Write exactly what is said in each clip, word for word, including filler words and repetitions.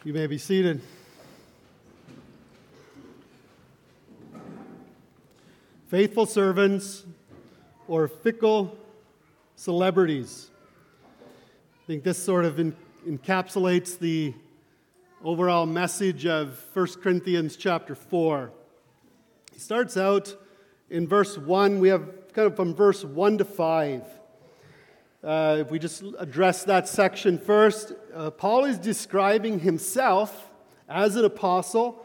You may be seated. Faithful servants or fickle celebrities. I think this sort of en- encapsulates the overall message of First Corinthians chapter four. He starts out in verse one. We have kind of from verse one to five. Uh, if we just address that section first, uh, Paul is describing himself as an apostle,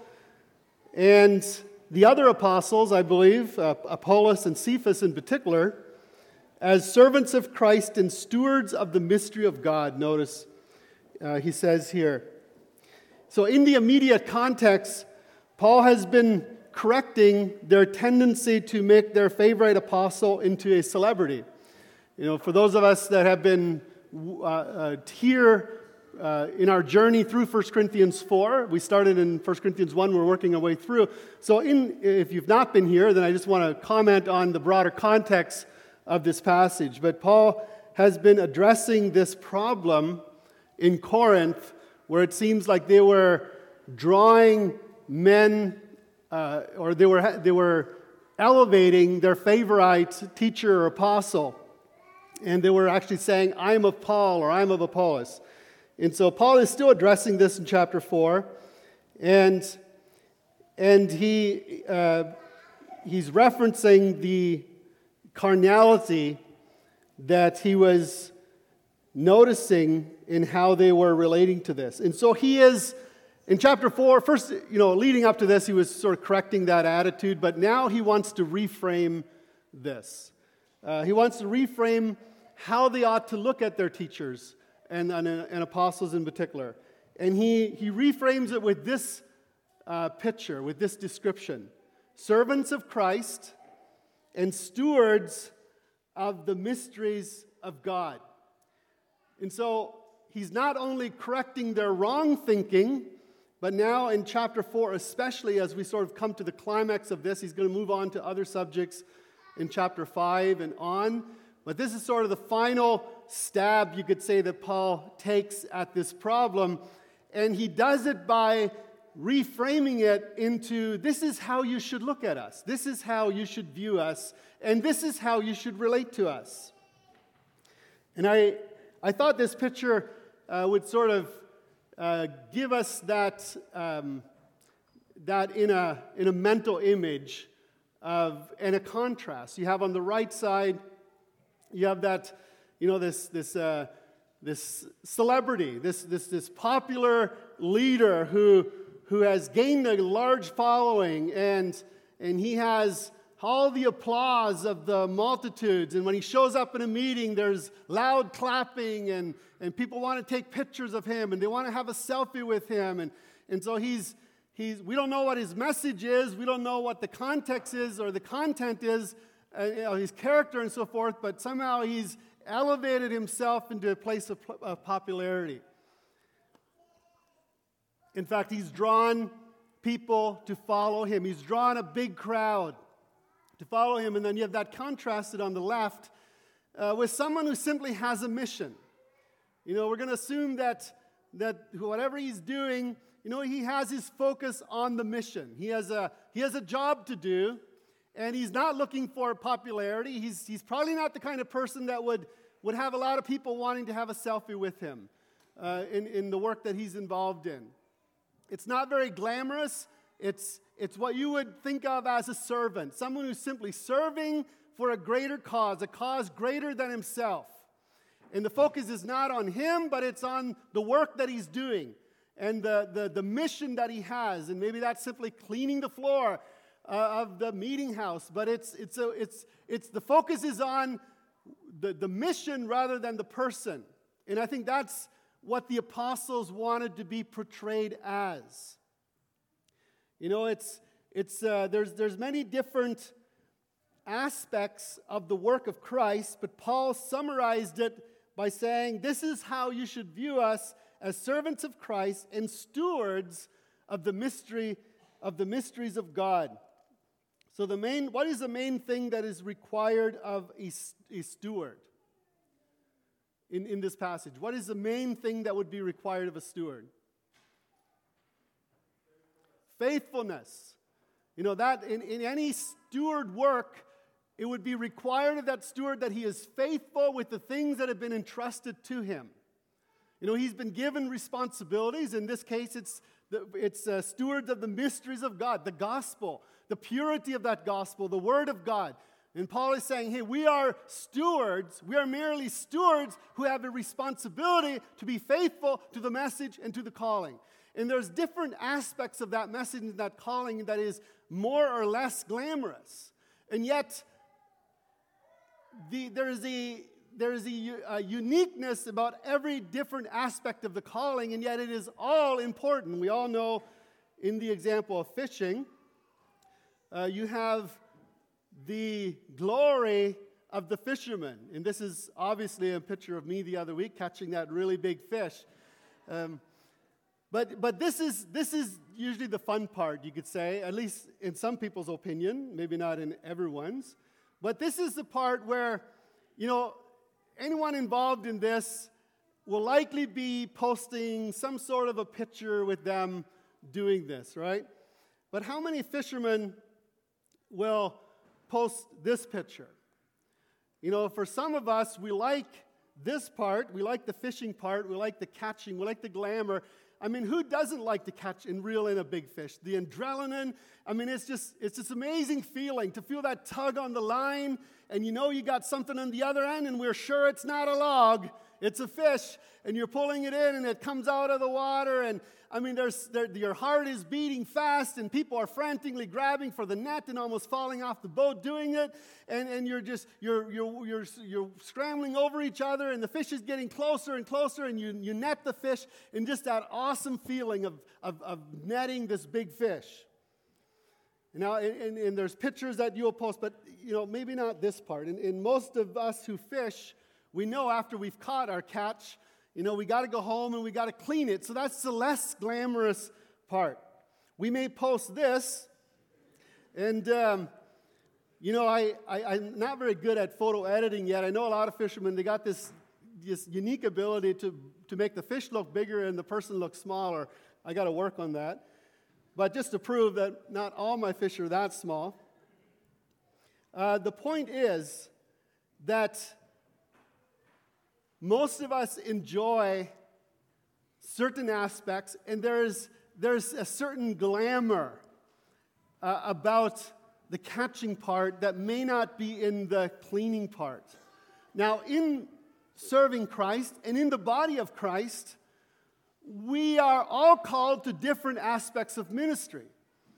and the other apostles, I believe, uh, Apollos and Cephas in particular, as servants of Christ and stewards of the mystery of God. Notice uh, he says here. So in the immediate context, Paul has been correcting their tendency to make their favorite apostle into a celebrity. You know, for those of us that have been uh, uh, here uh, in our journey through First Corinthians four, we started in First Corinthians one, we're working our way through. So in, if you've not been here, then I just want to comment on the broader context of this passage. But Paul has been addressing this problem in Corinth, where it seems like they were drawing men, uh, or they were they were elevating their favorite teacher or apostle. And they were actually saying, I'm of Paul or I'm of Apollos. And so Paul is still addressing this in chapter four. And, and he uh, he's referencing the carnality that he was noticing in how they were relating to this. And so he is, in chapter four, first, you know, leading up to this, he was sort of correcting that attitude. But now he wants to reframe this. Uh, he wants to reframe how they ought to look at their teachers and, and, and apostles in particular. And he, he reframes it with this uh, picture, with this description. Servants of Christ and stewards of the mysteries of God. And so he's not only correcting their wrong thinking, but now in chapter four, especially as we sort of come to the climax of this, he's going to move on to other subjects in chapter five and on. But this is sort of the final stab, you could say, that Paul takes at this problem. And he does it by reframing it into, this is how you should look at us. This is how you should view us. And this is how you should relate to us. And I, I thought this picture uh, would sort of uh, give us that, um, that in a, in a mental image of, and a contrast. You have on the right side, you have that, you know, this this uh, this celebrity, this this this popular leader who who has gained a large following, and and he has all the applause of the multitudes. And when he shows up in a meeting, there's loud clapping, and and people want to take pictures of him, and they want to have a selfie with him, and and so he's. He's, we don't know what his message is. We don't know what the context is or the content is, uh, you know, his character and so forth, but somehow he's elevated himself into a place of, of popularity. In fact, he's drawn people to follow him. He's drawn a big crowd to follow him, and then you have that contrasted on the left uh, with someone who simply has a mission. You know, we're going to assume that, that whatever he's doing, you know, he has his focus on the mission. He has a he has a job to do, and he's not looking for popularity. He's he's probably not the kind of person that would, would have a lot of people wanting to have a selfie with him uh, in, in the work that he's involved in. It's not very glamorous. It's, it's what you would think of as a servant, someone who's simply serving for a greater cause, a cause greater than himself. And the focus is not on him, but it's on the work that he's doing. And the, the, the mission that he has, and maybe that's simply cleaning the floor uh, of the meeting house, but it's it's a, it's it's the focus is on the, the mission rather than the person. And I think that's what the apostles wanted to be portrayed as. You know, it's it's uh, there's there's many different aspects of the work of Christ, but Paul summarized it by saying, this is how you should view us as servants of Christ and stewards of the mystery of the mysteries of God. So the main, what is the main thing that is required of a, a steward? in, in this passage? What is the main thing that would be required of a steward? faithfulness. You know, that in, in any steward work, it would be required of that steward that he is faithful with the things that have been entrusted to him. You know, he's been given responsibilities. In this case, it's the, it's uh, stewards of the mysteries of God, the gospel, the purity of that gospel, the word of God. And Paul is saying, hey, we are stewards. We are merely stewards who have a responsibility to be faithful to the message and to the calling. And there's different aspects of that message and that calling that is more or less glamorous. And yet, the, there is a there is a, a uniqueness about every different aspect of the calling, and yet it is all important. We all know, in the example of fishing, uh, you have the glory of the fisherman. And this is obviously a picture of me the other week catching that really big fish. Um, but but this is this is usually the fun part, you could say, at least in some people's opinion, maybe not in everyone's. But this is the part where, you know, anyone involved in this will likely be posting some sort of a picture with them doing this, right? But how many fishermen will post this picture? You know, for some of us, we like this part. We like the fishing part. We like the catching. We like the glamour. I mean, who doesn't like to catch and reel in a big fish? The adrenaline. I mean, it's just it's this amazing feeling to feel that tug on the line, and you know you got something on the other end, and we're sure it's not a log. It's a fish, and you're pulling it in, and it comes out of the water, and I mean, there's there, your heart is beating fast, and people are frantically grabbing for the net and almost falling off the boat doing it, and, and you're just you're you're you're you're scrambling over each other, and the fish is getting closer and closer, and you you net the fish, and just that awesome feeling of of, of netting this big fish. Now, and, and there's pictures that you'll post, but you know maybe not this part. And, and most of us who fish, we know after we've caught our catch, you know, we got to go home and we got to clean it. So that's the less glamorous part. We may post this, and, um, you know, I, I, I'm not very good at photo editing yet. I know a lot of fishermen, they got this, this unique ability to, to make the fish look bigger and the person look smaller. I got to work on that. But just to prove that not all my fish are that small, uh, the point is that most of us enjoy certain aspects, and there's, there's a certain glamour uh, about the catching part that may not be in the cleaning part. Now, in serving Christ and in the body of Christ, we are all called to different aspects of ministry.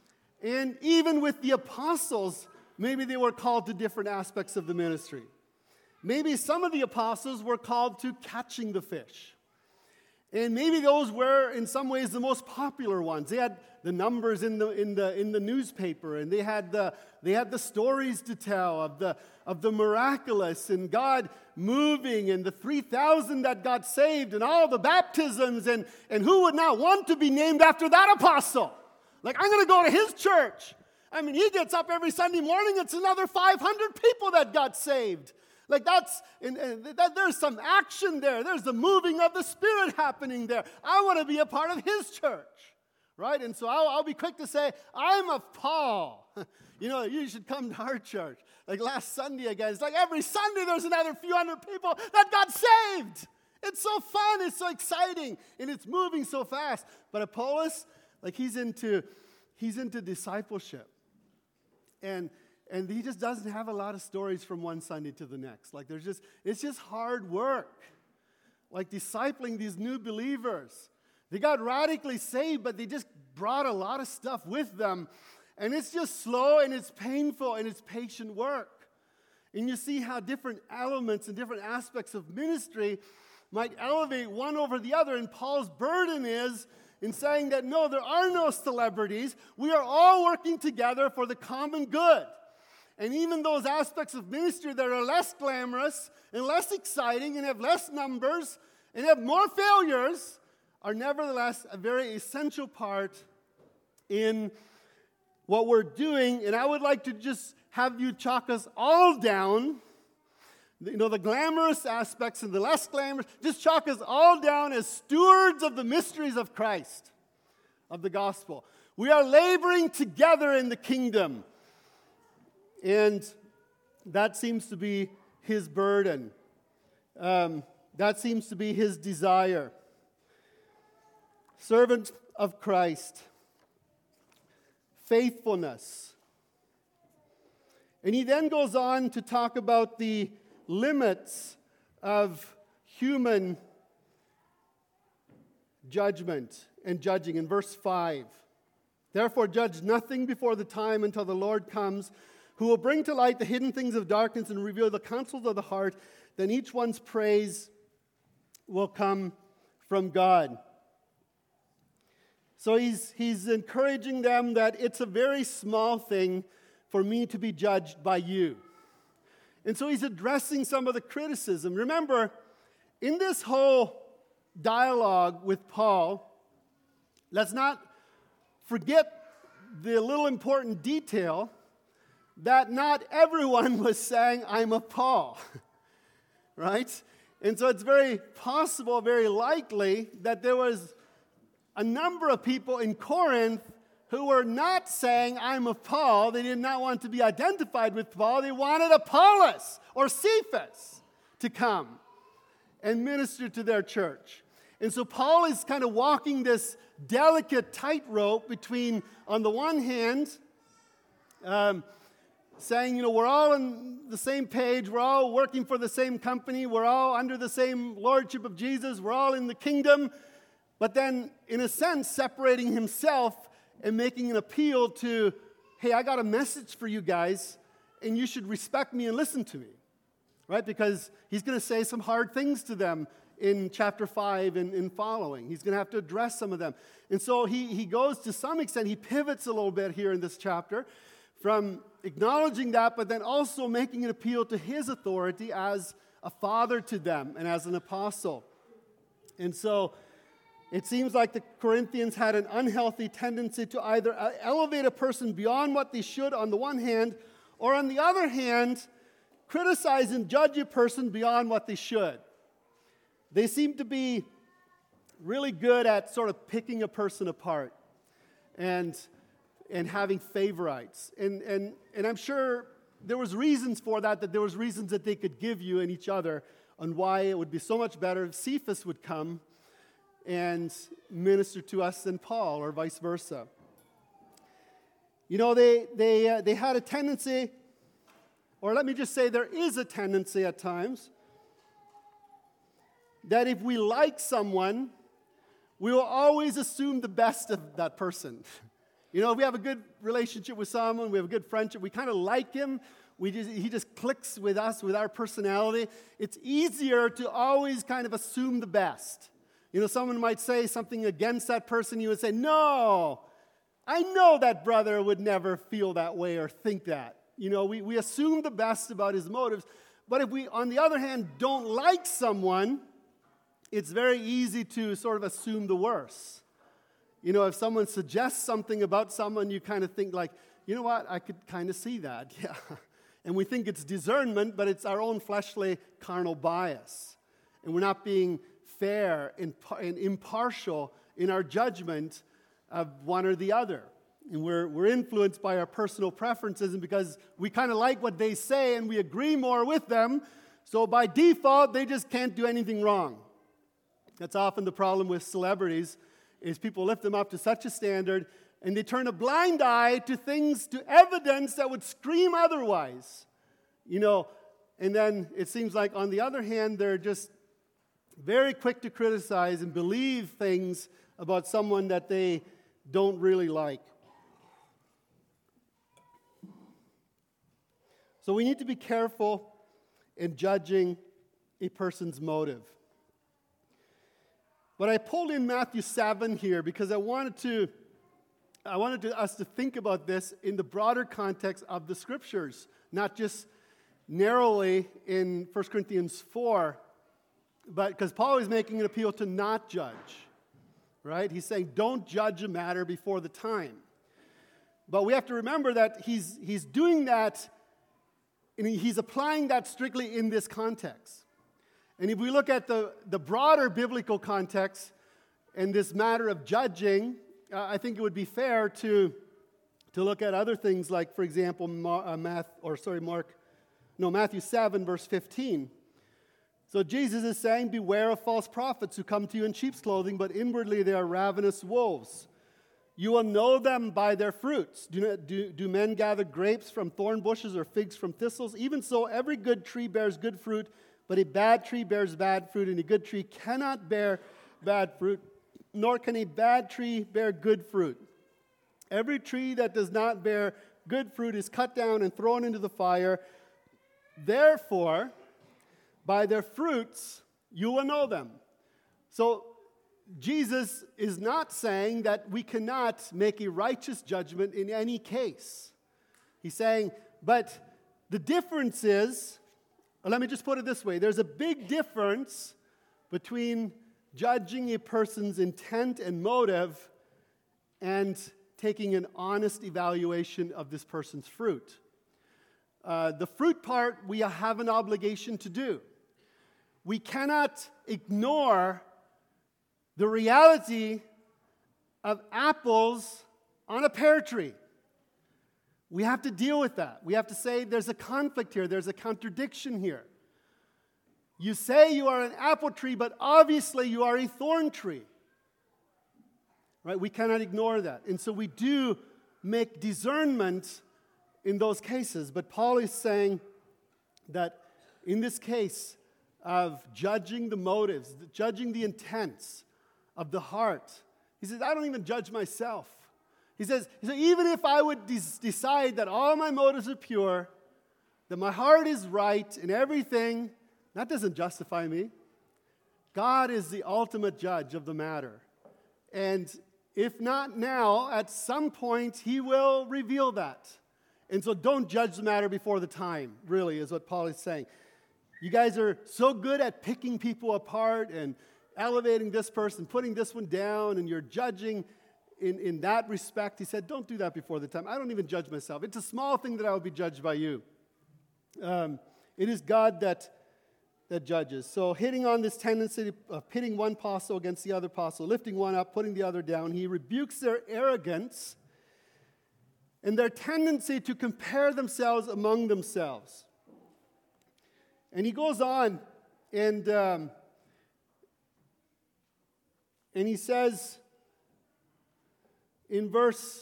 And even with the apostles, maybe they were called to different aspects of the ministry. Maybe some of the apostles were called to catching the fish. And maybe those were, in some ways, the most popular ones. They had the numbers in the in the in the newspaper, and they had the they had the stories to tell of the of the miraculous and God moving, and the three thousand that got saved, and all the baptisms, and and who would not want to be named after that apostle? Like, I'm going to go to his church. I mean, he gets up every Sunday morning. It's another five hundred people that got saved. Like that's, and, and that, there's some action there. There's the moving of the Spirit happening there. I want to be a part of his church, right? And so I'll, I'll be quick to say, I'm of Paul. You know, you should come to our church. Like last Sunday again, it's like every Sunday there's another few hundred people that got saved. It's so fun. It's so exciting. And it's moving so fast. But Apollos, like he's into, he's into discipleship. And And he just doesn't have a lot of stories from one Sunday to the next. Like there's just, it's just hard work. Like discipling these new believers. They got radically saved, but they just brought a lot of stuff with them. And it's just slow and it's painful and it's patient work. And you see how different elements and different aspects of ministry might elevate one over the other. And Paul's burden is in saying that no, there are no celebrities. We are all working together for the common good. And even those aspects of ministry that are less glamorous and less exciting and have less numbers and have more failures are nevertheless a very essential part in what we're doing. And I would like to just have you chalk us all down, you know, the glamorous aspects and the less glamorous, just chalk us all down as stewards of the mysteries of Christ, of the gospel. We are laboring together in the kingdom. And that seems to be his burden. Um, that seems to be his desire. Servant of Christ. Faithfulness. And he then goes on to talk about the limits of human judgment and judging in verse five. Therefore judge nothing before the time until the Lord comes, who will bring to light the hidden things of darkness and reveal the counsels of the heart. Then each one's praise will come from God. So he's, he's encouraging them that it's a very small thing for me to be judged by you. And so he's addressing some of the criticism. Remember, in this whole dialogue with Paul, let's not forget the little important detail that not everyone was saying, I'm of Paul, right? And so it's very possible, very likely, that there was a number of people in Corinth who were not saying, I'm of Paul. They did not want to be identified with Paul. They wanted Apollos or Cephas to come and minister to their church. And so Paul is kind of walking this delicate tightrope between, on the one hand, um, saying, you know, we're all on the same page, we're all working for the same company, we're all under the same lordship of Jesus, we're all in the kingdom, but then, in a sense, separating himself and making an appeal to, hey, I got a message for you guys, and you should respect me and listen to me, right? Because he's going to say some hard things to them in chapter five and, and following. He's going to have to address some of them. And so he, he goes, to some extent, he pivots a little bit here in this chapter from acknowledging that, but then also making an appeal to his authority as a father to them and as an apostle. And so it seems like the Corinthians had an unhealthy tendency to either elevate a person beyond what they should on the one hand, or on the other hand, criticize and judge a person beyond what they should. They seem to be really good at sort of picking a person apart and, and having favorites. And, and, and I'm sure there was reasons for that, that there was reasons that they could give you and each other on why it would be so much better if Cephas would come and minister to us than Paul, or vice versa. You know, they, they, uh, they had a tendency, or let me just say there is a tendency at times, that if we like someone, we will always assume the best of that person. You know, if we have a good relationship with someone, we have a good friendship, we kind of like him, we just, he just clicks with us, with our personality, it's easier to always kind of assume the best. You know, someone might say something against that person, you would say, no, I know that brother would never feel that way or think that. You know, we, we assume the best about his motives. But if we, on the other hand, don't like someone, it's very easy to sort of assume the worst. You know, if someone suggests something about someone, you kind of think like, you know what, I could kind of see that, yeah. And we think it's discernment, but it's our own fleshly, carnal bias. And we're not being fair and impartial in our judgment of one or the other. And we're, we're influenced by our personal preferences, and because we kind of like what they say and we agree more with them, so by default, they just can't do anything wrong. That's often the problem with celebrities, is people lift them up to such a standard, and they turn a blind eye to things, to evidence that would scream otherwise. You know, and then it seems like, on the other hand, they're just very quick to criticize and believe things about someone that they don't really like. So we need to be careful in judging a person's motive. But I pulled in Matthew seven here because I wanted to, I wanted to, us to think about this in the broader context of the Scriptures, not just narrowly in First Corinthians four, but because Paul is making an appeal to not judge, right? He's saying, don't judge a matter before the time. But we have to remember that he's, he's doing that, and he's applying that strictly in this context. And if we look at the, the broader biblical context and this matter of judging uh, I think it would be fair to, to look at other things like, for example, Ma- uh, Math, or sorry, Mark, no, Matthew seven, verse fifteen. So Jesus is saying, beware of false prophets who come to you in sheep's clothing, but inwardly they are ravenous wolves. You will know them by their fruits. Do, not, do, do men gather grapes from thorn bushes or figs from thistles? Even so, every good tree bears good fruit, but a bad tree bears bad fruit, and a good tree cannot bear bad fruit, nor can a bad tree bear good fruit. Every tree that does not bear good fruit is cut down and thrown into the fire. Therefore, by their fruits you will know them. So, Jesus is not saying that we cannot make a righteous judgment in any case. He's saying, but the difference is, let me just put it this way, there's a big difference between judging a person's intent and motive and taking an honest evaluation of this person's fruit. Uh, the fruit part we have an obligation to do. We cannot ignore the reality of apples on a pear tree. We have to deal with that. We have to say there's a conflict here, there's a contradiction here. You say you are an apple tree, but obviously you are a thorn tree. Right? We cannot ignore that. And so we do make discernment in those cases. But Paul is saying that in this case of judging the motives, judging the intents of the heart, he says, I don't even judge myself. He says, so even if I would des- decide that all my motives are pure, that my heart is right and everything, that doesn't justify me. God is the ultimate judge of the matter. And if not now, at some point, He will reveal that. And so don't judge the matter before the time, really, is what Paul is saying. You guys are so good at picking people apart and elevating this person, putting this one down, and you're judging in, in that respect. He said, don't do that before the time. I don't even judge myself. It's a small thing that I will be judged by you. Um, it is God that, that judges. So hitting on this tendency of pitting one apostle against the other apostle, lifting one up, putting the other down, he rebukes their arrogance and their tendency to compare themselves among themselves. And he goes on and um, and he says in verse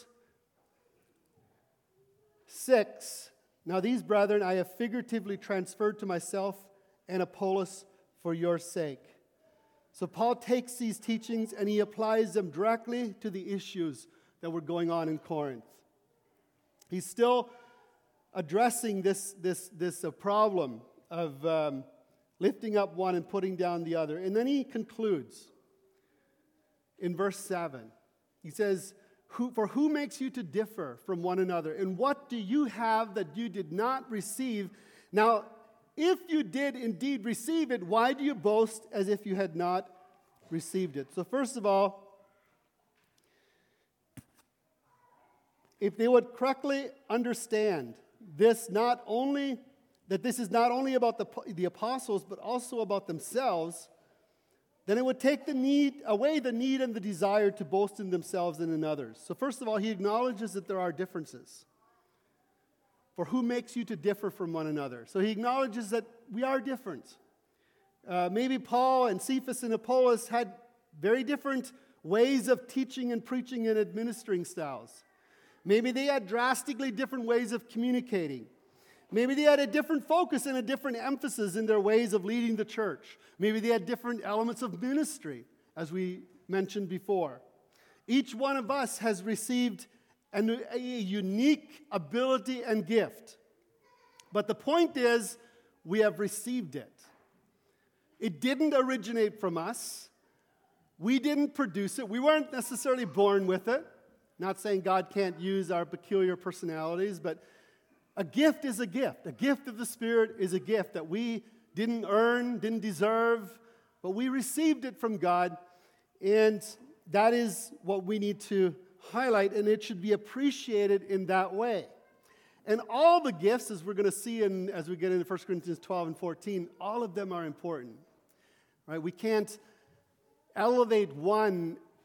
six, now these brethren I have figuratively transferred to myself and Apollos for your sake. So Paul takes these teachings and he applies them directly to the issues that were going on in Corinth. He's still addressing this, this, this uh, problem of um, lifting up one and putting down the other. And then he concludes in verse seven. He says, who, for who makes you to differ from one another? And what do you have that you did not receive? Now, if you did indeed receive it, why do you boast as if you had not received it? So first of all, if they would correctly understand this, not only that this is not only about the, the apostles, but also about themselves, then it would take the need away the need and the desire to boast in themselves and in others. So first of all, he acknowledges that there are differences. For who makes you to differ from one another? So he acknowledges that we are different. Uh, maybe Paul and Cephas and Apollos had very different ways of teaching and preaching and administering styles. Maybe they had drastically different ways of communicating. Maybe they had a different focus and a different emphasis in their ways of leading the church. Maybe they had different elements of ministry, as we mentioned before. Each one of us has received an, a unique ability and gift. But the point is, we have received it. It didn't originate from us. We didn't produce it. We weren't necessarily born with it. Not saying God can't use our peculiar personalities, but a gift is a gift. A gift of the Spirit is a gift that we didn't earn, didn't deserve, but we received it from God, and that is what we need to highlight, and it should be appreciated in that way. And all the gifts, as we're going to see in, as we get into First Corinthians twelve and fourteen, all of them are important. Right? We can't elevate one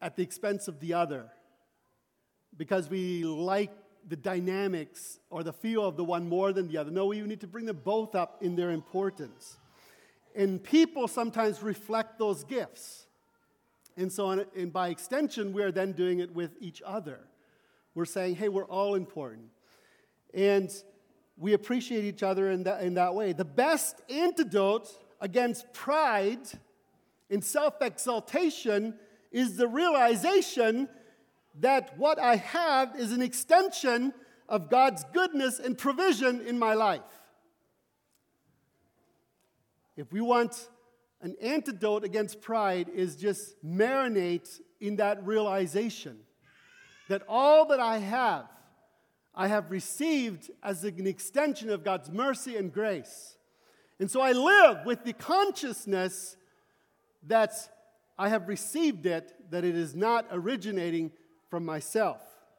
at the expense of the other because we like the dynamics or the feel of the one more than the other. No, we need to bring them both up in their importance. And people sometimes reflect those gifts. And so, on, and by extension, we are then doing it with each other. We're saying, hey, we're all important. And we appreciate each other in that, in that way. The best antidote against pride and self-exaltation is the realization that what I have is an extension of God's goodness and provision in my life. If we want an antidote against pride, is just marinate in that realization that all that I have, I have received as an extension of God's mercy and grace. And so I live with the consciousness that I have received it, that it is not originating from myself.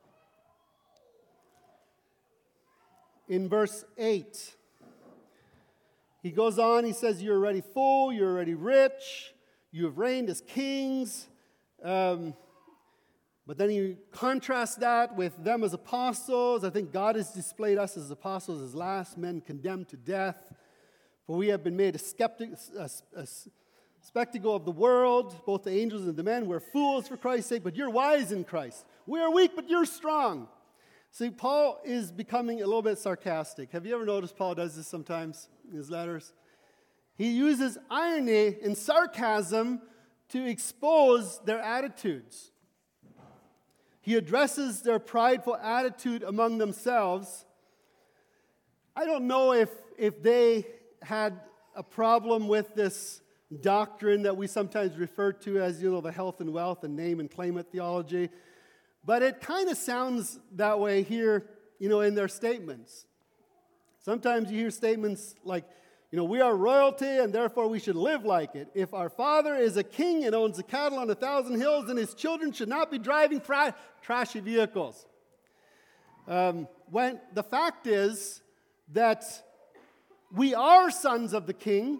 In verse eight, he goes on, he says, you're already full, you're already rich, you have reigned as kings. Um, but then he contrasts that with them as apostles. I think God has displayed us as apostles as last men condemned to death. For we have been made a, skeptic, a, a spectacle of the world, both the angels and the men. We're fools for Christ's sake, but you're wise in Christ. We are weak, but you're strong. See, Paul is becoming a little bit sarcastic. Have you ever noticed Paul does this sometimes in his letters? He uses irony and sarcasm to expose their attitudes. He addresses their prideful attitude among themselves. I don't know if, if they had a problem with this doctrine that we sometimes refer to as, you know, the health and wealth and name and claim it theology. But it kind of sounds that way here, you know, in their statements. Sometimes you hear statements like, you know, we are royalty and therefore we should live like it. If our father is a king and owns the cattle on a thousand hills, then his children should not be driving fra- trashy vehicles. Um, when the fact is that we are sons of the king,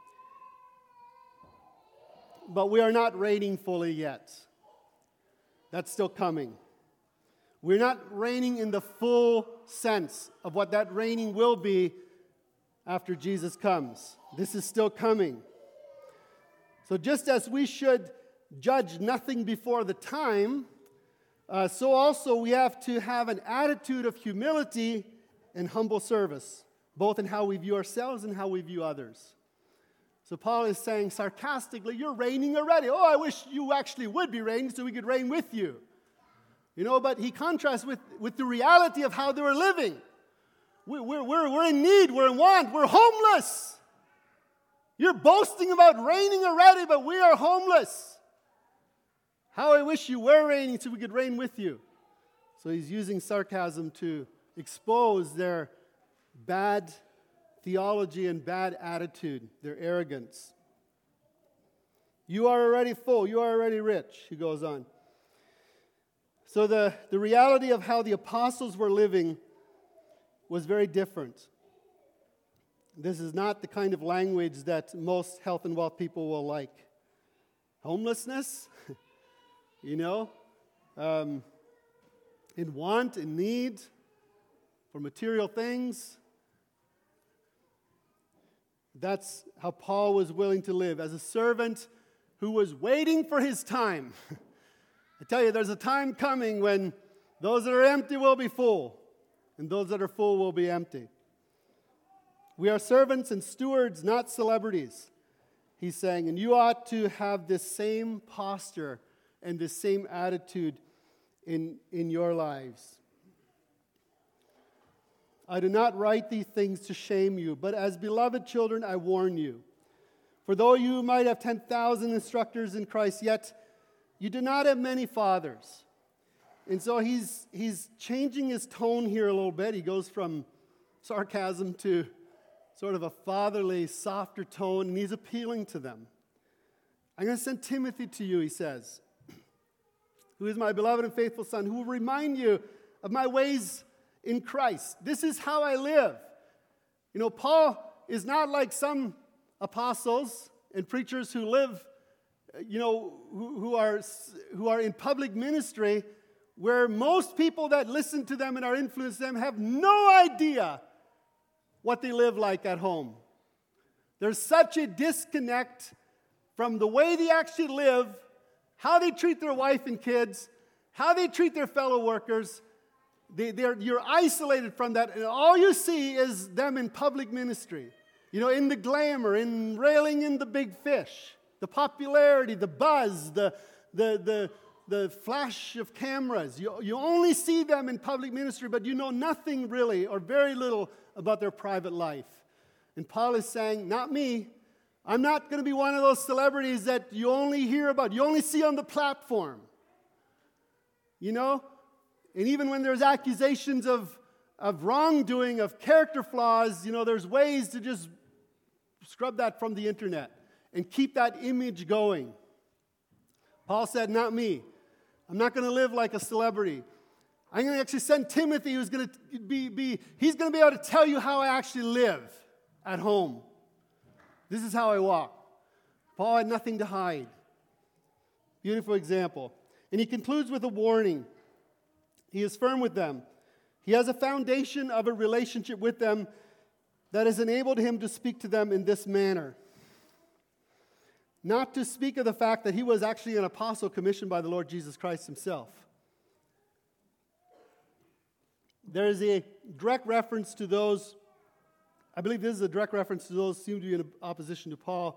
but we are not reigning fully yet. That's still coming. We're not reigning in the full sense of what that reigning will be after Jesus comes. This is still coming. So just as we should judge nothing before the time, uh, so also we have to have an attitude of humility and humble service, both in how we view ourselves and how we view others. So Paul is saying sarcastically, you're reigning already. Oh, I wish you actually would be reigning so we could reign with you. You know, but he contrasts with, with the reality of how they were living. We're, we're, we're in need, we're in want, we're homeless. You're boasting about reigning already, but we are homeless. How I wish you were reigning so we could reign with you. So he's using sarcasm to expose their bad theology and bad attitude, their arrogance. You are already full, you are already rich, he goes on. So the, the reality of how the apostles were living was very different. This is not the kind of language that most health and wealth people will like. Homelessness, you know, um, in want, in need for material things. That's how Paul was willing to live, as a servant who was waiting for his time. I tell you, there's a time coming when those that are empty will be full, and those that are full will be empty. We are servants and stewards, not celebrities, he's saying, and you ought to have this same posture and this same attitude in, in your lives. I do not write these things to shame you, but as beloved children, I warn you. For though you might have ten thousand instructors in Christ, yet you do not have many fathers. And so he's, he's changing his tone here a little bit. He goes from sarcasm to sort of a fatherly, softer tone, and he's appealing to them. I'm going to send Timothy to you, he says, who is my beloved and faithful son, who will remind you of my ways in Christ. This is how I live. You know, Paul is not like some apostles and preachers who live you know, who, who are who are in public ministry, where most people that listen to them and are influenced them have no idea what they live like at home. There's such a disconnect from the way they actually live, how they treat their wife and kids, how they treat their fellow workers. They, they're, you're isolated from that, and all you see is them in public ministry. You know, in the glamour, in railing in the big fish, the popularity, the buzz, the, the, the, the flash of cameras. You, you only see them in public ministry, but you know nothing really or very little about their private life. And Paul is saying, not me. I'm not going to be one of those celebrities that you only hear about, you only see on the platform. You know? And even when there's accusations of, of wrongdoing, of character flaws, you know, there's ways to just scrub that from the internet and keep that image going. Paul said, not me. I'm not going to live like a celebrity. I'm going to actually send Timothy, who's going to be, be he's going to be able to tell you how I actually live at home. This is how I walk. Paul had nothing to hide. Beautiful example. And he concludes with a warning. He is firm with them. He has a foundation of a relationship with them that has enabled him to speak to them in this manner. Not to speak of the fact that he was actually an apostle commissioned by the Lord Jesus Christ himself. There is a direct reference to those, I believe this is a direct reference to those who seem to be in opposition to Paul.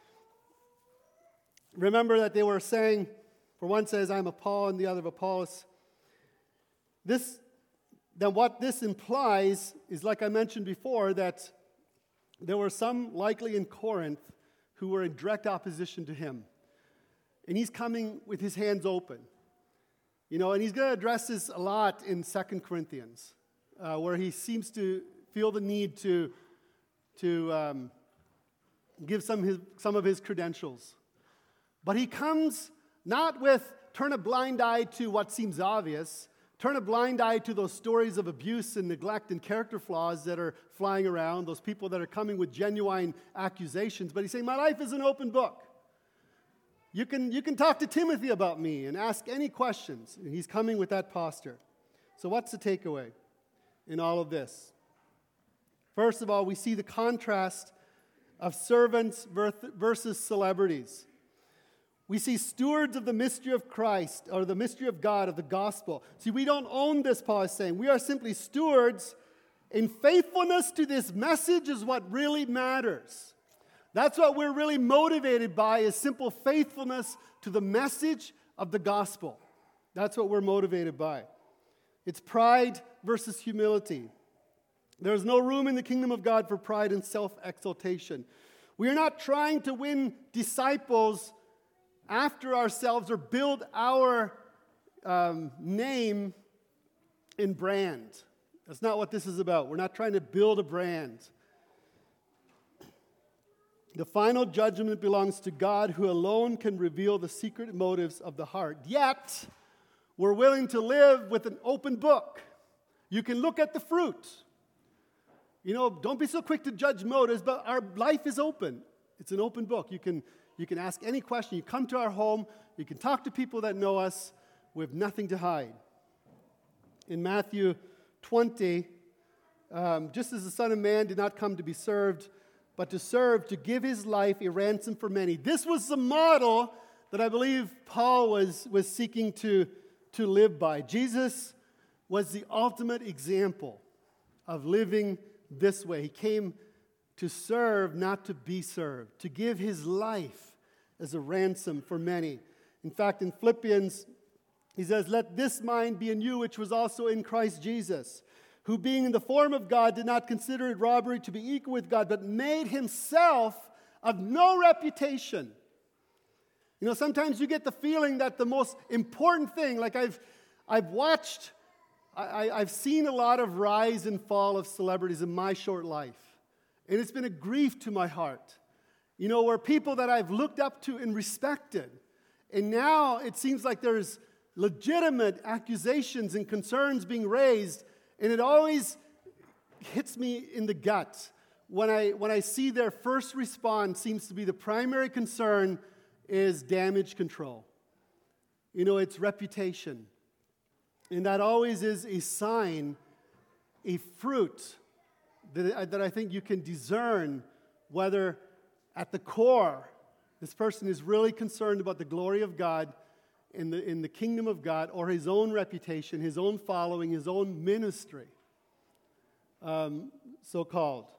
Remember that they were saying, for one says, I'm of Paul, and the other of Apollos. This, then what this implies is, like I mentioned before, that there were some likely in Corinth who were in direct opposition to him. And he's coming with his hands open. You know, and he's going to address this a lot in Second Corinthians, uh, where he seems to feel the need to, to um, give some, his, some of his credentials. But he comes not with turn a blind eye to what seems obvious, turn a blind eye to those stories of abuse and neglect and character flaws that are flying around, those people that are coming with genuine accusations. But he's saying, my life is an open book. You can, you can talk to Timothy about me and ask any questions. And he's coming with that posture. So what's the takeaway in all of this? First of all, we see the contrast of servants versus celebrities. We see stewards of the mystery of Christ, or the mystery of God, of the gospel. See, we don't own this, Paul is saying. We are simply stewards, and faithfulness to this message is what really matters. That's what we're really motivated by, is simple faithfulness to the message of the gospel. That's what we're motivated by. It's pride versus humility. There's no room in the kingdom of God for pride and self-exaltation. We are not trying to win disciples after ourselves or build our um, name and brand. That's not what this is about. We're not trying to build a brand. The final judgment belongs to God, who alone can reveal the secret motives of the heart. Yet, we're willing to live with an open book. You can look at the fruit. You know, don't be so quick to judge motives, but our life is open. It's an open book. You can You can ask any question. You come to our home. You can talk to people that know us. We have nothing to hide. In Matthew twenty, um, just as the Son of Man did not come to be served, but to serve, to give his life a ransom for many. This was the model that I believe Paul was, was seeking to, to live by. Jesus was the ultimate example of living this way. He came to serve, not to be served, to give his life as a ransom for many. In fact, in Philippians, he says, let this mind be in you, which was also in Christ Jesus, who being in the form of God did not consider it robbery to be equal with God, but made himself of no reputation. You know, sometimes you get the feeling that the most important thing, like I've, I've watched, I, I've seen a lot of rise and fall of celebrities in my short life. And it's been a grief to my heart. You know, where people that I've looked up to and respected. And now it seems like there's legitimate accusations and concerns being raised. And it always hits me in the gut when I, when I see their first response seems to be the primary concern is damage control. You know, it's reputation. And that always is a sign, a fruit that, that I think you can discern whether at the core this person is really concerned about the glory of God in the, in the kingdom of God, or his own reputation, his own following, his own ministry, um, so-called.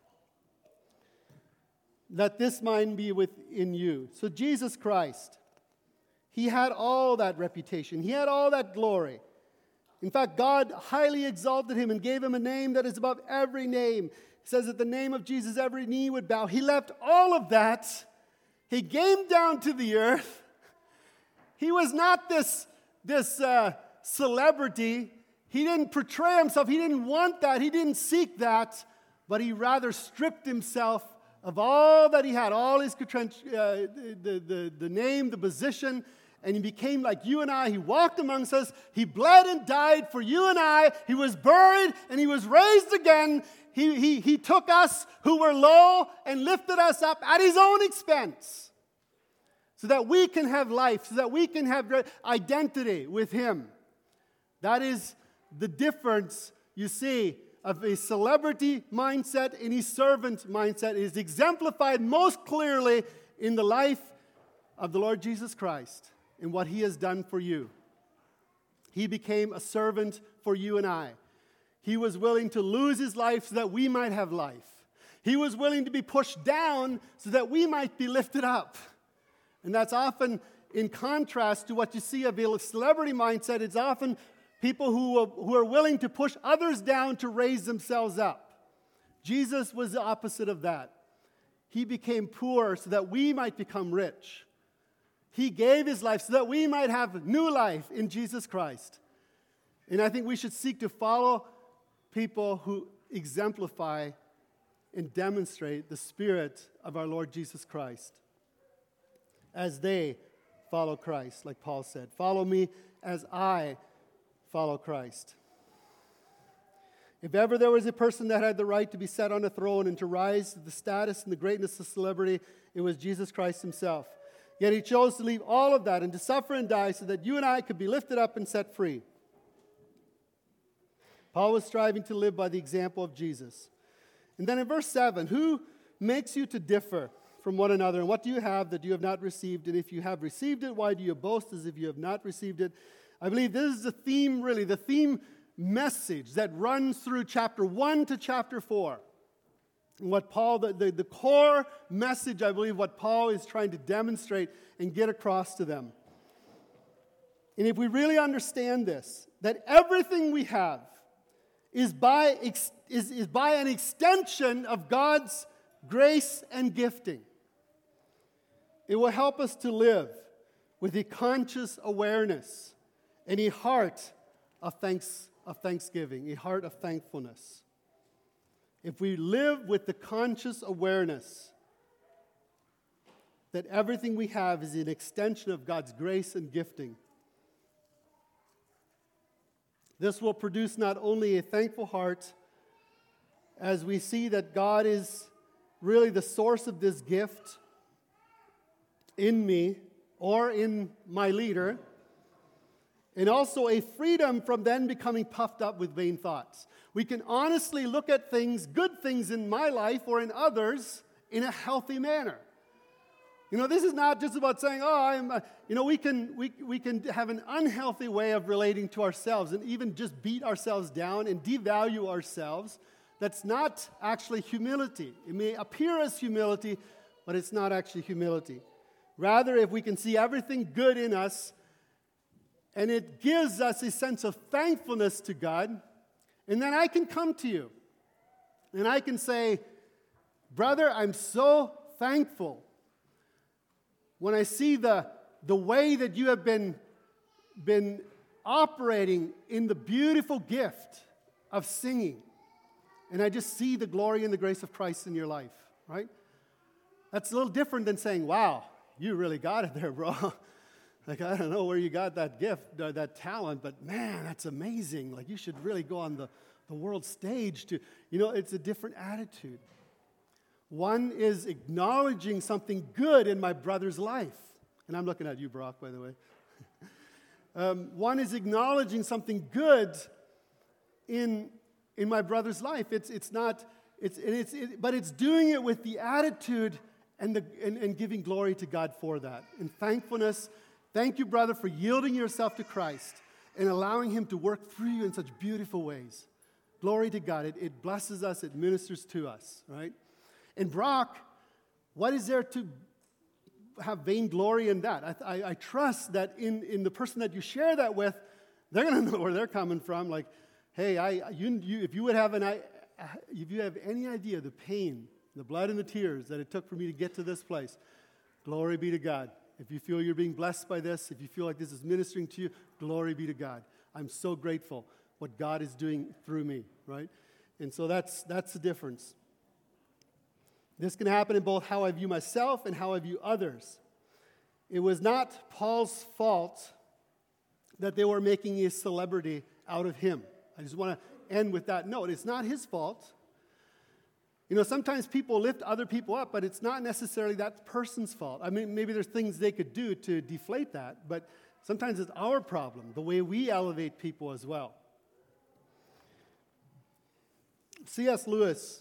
Let this mind be within you. So Jesus Christ, he had all that reputation. He had all that glory. In fact, God highly exalted him and gave him a name that is above every name. He says that the name of Jesus, every knee would bow. He left all of that. He came down to the earth. He was not this, this uh, celebrity. He didn't portray himself. He didn't want that. He didn't seek that. But he rather stripped himself of all that he had, all his uh, the, the, the name, the position, and he became like you and I. He walked amongst us. He bled and died for you and I. He was buried and he was raised again. He, he, he took us who were low and lifted us up at his own expense, so that we can have life, so that we can have identity with him. That is the difference, you see, of a celebrity mindset and a servant mindset. It is exemplified most clearly in the life of the Lord Jesus Christ and what he has done for you. He became a servant for you and I. He was willing to lose his life so that we might have life. He was willing to be pushed down so that we might be lifted up. And that's often in contrast to what you see of a celebrity mindset. It's often people who are, who are willing to push others down to raise themselves up. Jesus was the opposite of that. He became poor so that we might become rich. He gave his life so that we might have new life in Jesus Christ. And I think we should seek to follow people who exemplify and demonstrate the Spirit of our Lord Jesus Christ as they follow Christ, like Paul said. Follow me as I follow Christ. If ever there was a person that had the right to be set on a throne and to rise to the status and the greatness of celebrity, it was Jesus Christ himself. Yet he chose to leave all of that and to suffer and die so that you and I could be lifted up and set free. Paul was striving to live by the example of Jesus. And then in verse seven, who makes you to differ from one another? And what do you have that you have not received? And if you have received it, why do you boast as if you have not received it? I believe this is the theme, really, the theme message that runs through chapter one to chapter four. And what Paul, the, the, the core message, I believe, what Paul is trying to demonstrate and get across to them. And if we really understand this, that everything we have is by, is, is by an extension of God's grace and gifting, it will help us to live with a conscious awareness and a heart of thanks, of thanksgiving, a heart of thankfulness. If we live with the conscious awareness that everything we have is an extension of God's grace and gifting, this will produce not only a thankful heart as we see that God is really the source of this gift in me or in my leader, and also a freedom from then becoming puffed up with vain thoughts. We can honestly look at things, good things in my life or in others, in a healthy manner. You know, this is not just about saying, oh, I'm, uh, you know, we can, we, we can have an unhealthy way of relating to ourselves and even just beat ourselves down and devalue ourselves. That's not actually humility. It may appear as humility, but it's not actually humility. Rather, if we can see everything good in us, and it gives us a sense of thankfulness to God, and then I can come to you, and I can say, brother, I'm so thankful when I see the, the way that you have been, been operating in the beautiful gift of singing. And I just see the glory and the grace of Christ in your life, right? That's a little different than saying, wow, you really got it there, bro. Like, I don't know where you got that gift, or that talent, but man, that's amazing. Like, you should really go on the, the world stage to, you know, it's a different attitude. One is acknowledging something good in my brother's life. And I'm looking at you, Brock, by the way. um, one is acknowledging something good in, in my brother's life. It's, it's not, it's, it's, it, but it's doing it with the attitude and, the, and, and giving glory to God for that. And thankfulness. Thank you, brother, for yielding yourself to Christ and allowing him to work through you in such beautiful ways. Glory to God. It, it blesses us. It ministers to us, right? And Brock, what is there to have vainglory in that? I, I, I trust that in, in the person that you share that with, they're going to know where they're coming from. Like, hey, I, you, you, if you would have an, if you have any idea the pain, the blood and the tears that it took for me to get to this place, glory be to God. If you feel you're being blessed by this, if you feel like this is ministering to you, glory be to God. I'm so grateful what God is doing through me, right? And so that's that's the difference. This can happen in both how I view myself and how I view others. It was not Paul's fault that they were making a celebrity out of him. I just want to end with that note. It's not his fault. You know, sometimes people lift other people up, but it's not necessarily that person's fault. I mean, maybe there's things they could do to deflate that, but sometimes it's our problem, the way we elevate people as well. C S Lewis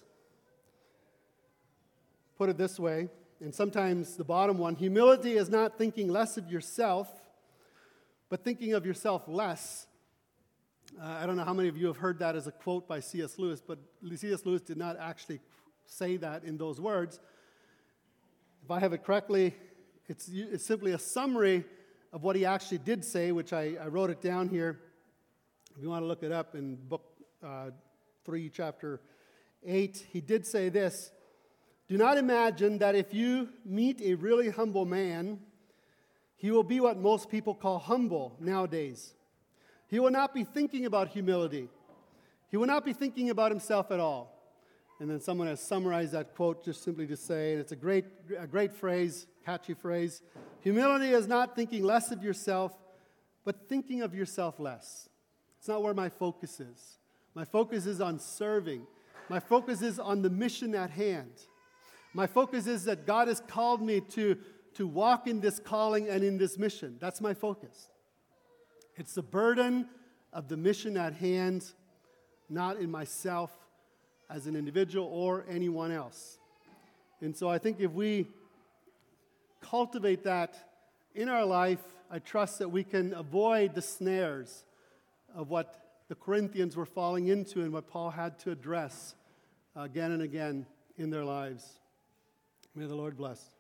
put it this way, and sometimes the bottom one, humility is not thinking less of yourself, but thinking of yourself less. Uh, I don't know how many of you have heard that as a quote by C S Lewis, but C S Lewis did not actually say that in those words. If I have it correctly, it's, it's simply a summary of what he actually did say, which I, I wrote it down here. If you want to look it up in book uh, three, chapter eight, he did say this: do not imagine that if you meet a really humble man, he will be what most people call humble nowadays. He will not be thinking about humility. He will not be thinking about himself at all. And then someone has summarized that quote just simply to say, and it's a great, a great phrase, catchy phrase, humility is not thinking less of yourself, but thinking of yourself less. It's not where my focus is. My focus is on serving. My focus is on the mission at hand. My focus is that God has called me to, to walk in this calling and in this mission. That's my focus. It's the burden of the mission at hand, not in myself as an individual or anyone else. And so I think if we cultivate that in our life, I trust that we can avoid the snares of what the Corinthians were falling into and what Paul had to address again and again in their lives. May the Lord bless.